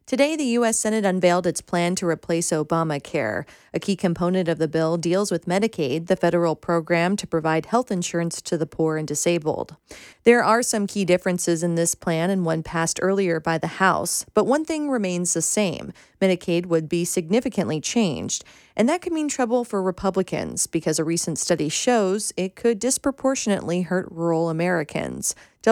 Today, the U.S. Senate unveiled its plan to replace Obamacare. A key component of the bill deals with Medicaid, the federal program to provide health insurance to the poor and disabled. There are some key differences in this plan and one passed earlier by the House, but one thing remains the same. Medicaid would be significantly changed, and that could mean trouble for Republicans because a recent study shows it could disproportionately hurt rural Americans.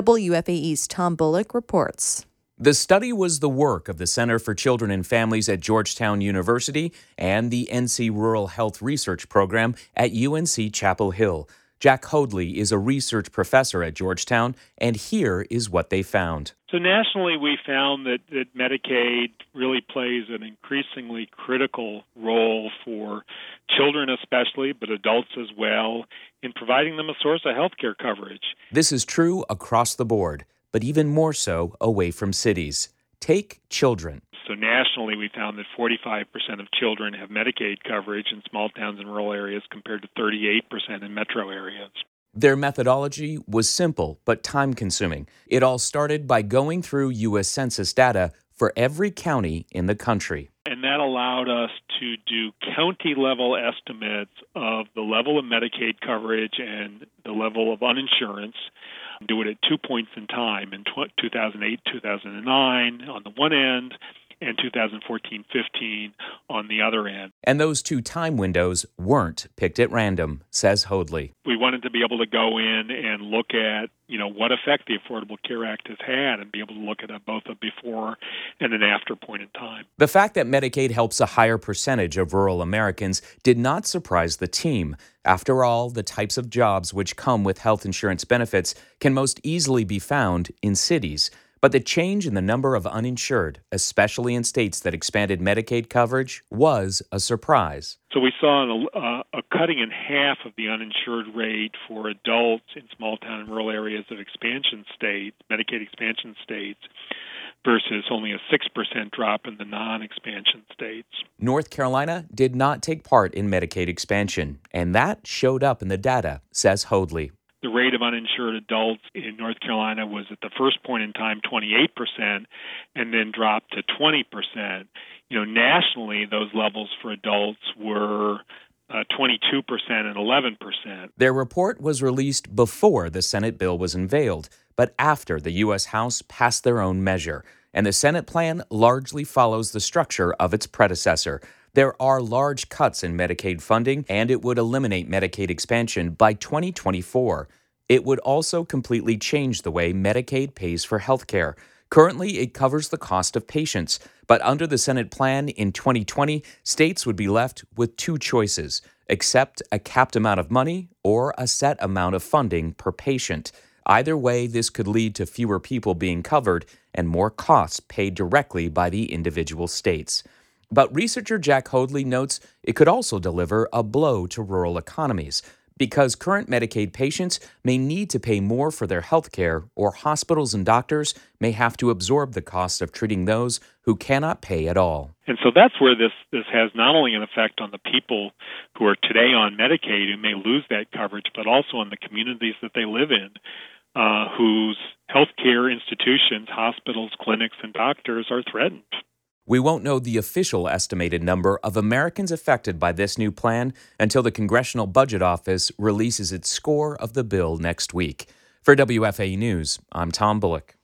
WFAE's Tom Bullock reports. The study was the work of the Center for Children and Families at Georgetown University and the NC Rural Health Research Program at UNC Chapel Hill. Jack Hoadley is a research professor at Georgetown, and here is what they found. So nationally, we found that Medicaid really plays an increasingly critical role for children especially, but adults as well, in providing them a source of health care coverage. This is true across the board, but even more so away from cities. Take children. So nationally, we found that 45% of children have Medicaid coverage in small towns and rural areas compared to 38% in metro areas. Their methodology was simple but time-consuming. It all started by going through U.S. Census data for every county in the country. And that allowed us to do county-level estimates of the level of Medicaid coverage and the level of uninsurance. Do it at 2 points in time, in 2008, 2009 on the one end, and 2014-15 on the other end. And those two time windows weren't picked at random, says Hoadley. We wanted to be able to go in and look at, what effect the Affordable Care Act has had and be able to look at both a before and an after point in time. The fact that Medicaid helps a higher percentage of rural Americans did not surprise the team. After all, the types of jobs which come with health insurance benefits can most easily be found in cities. But the change in the number of uninsured, especially in states that expanded Medicaid coverage, was a surprise. So we saw a cutting in half of the uninsured rate for adults in small town and rural areas of expansion states, Medicaid expansion states, versus only a 6% drop in the non-expansion states. North Carolina did not take part in Medicaid expansion, and that showed up in the data, says Hoadley. The rate of uninsured adults in North Carolina was at the first point in time 28% and then dropped to 20%. Nationally, those levels for adults were 22% and 11%. Their report was released before the Senate bill was unveiled, but after the U.S. House passed their own measure. And the Senate plan largely follows the structure of its predecessor. There are large cuts in Medicaid funding, and it would eliminate Medicaid expansion by 2024. It would also completely change the way Medicaid pays for health care. Currently, it covers the cost of patients, but under the Senate plan in 2020, states would be left with two choices: accept a capped amount of money or a set amount of funding per patient. Either way, this could lead to fewer people being covered and more costs paid directly by the individual states. But researcher Jack Hoadley notes it could also deliver a blow to rural economies because current Medicaid patients may need to pay more for their health care, or hospitals and doctors may have to absorb the cost of treating those who cannot pay at all. And so that's where this has not only an effect on the people who are today on Medicaid who may lose that coverage, but also on the communities that they live in, whose health care institutions, hospitals, clinics, and doctors are threatened. We won't know the official estimated number of Americans affected by this new plan until the Congressional Budget Office releases its score of the bill next week. For WFAE News, I'm Tom Bullock.